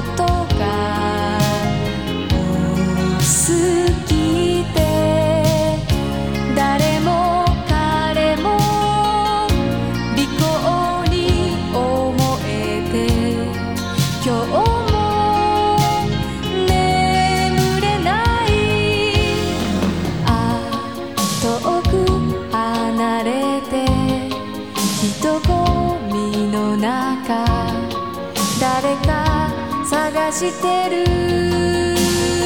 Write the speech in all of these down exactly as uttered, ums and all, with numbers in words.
ことが好きで、誰も彼も利口に思えて、今日も眠れない。あ遠く離れて人混みの中、誰か探してる。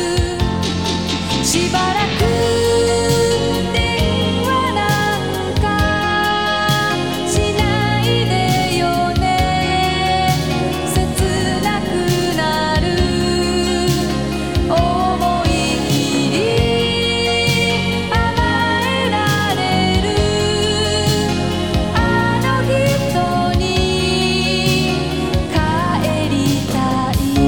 しばらく電話なんかしないでよね。切なくなる。思い切り甘えられる。あの人に帰りたい。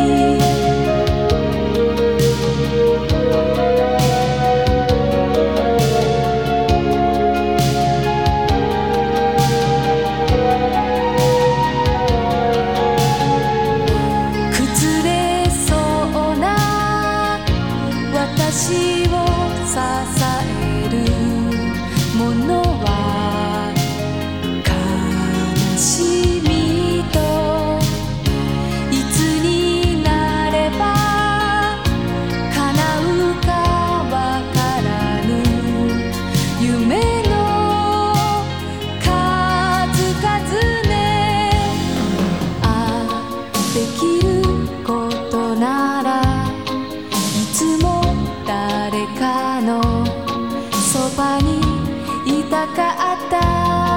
崩れそうな私を支えるものは悲しみと、いつになれば叶うかわからぬ夢の数々ね。あできることならいつも誰かのそばにいたかった。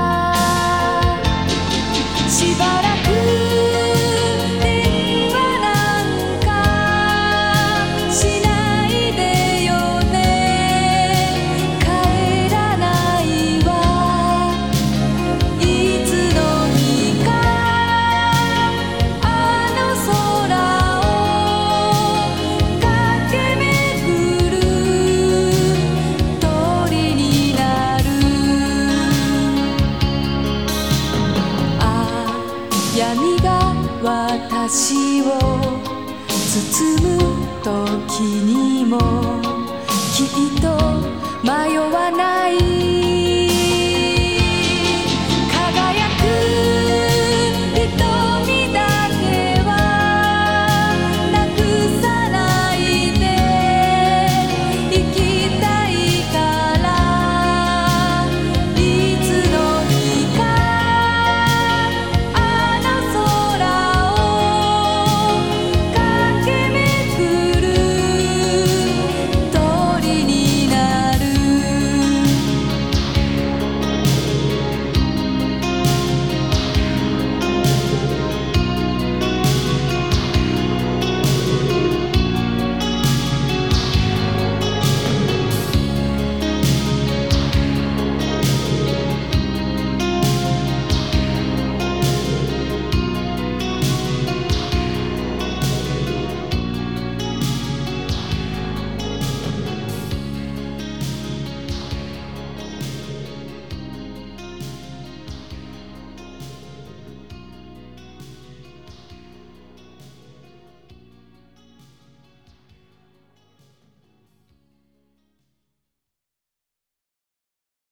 しばらく電話なんかしないでよね。帰らないわ。いつの日かあの空を駆け巡る鳥になる。あ闇が私を包む時にもきっ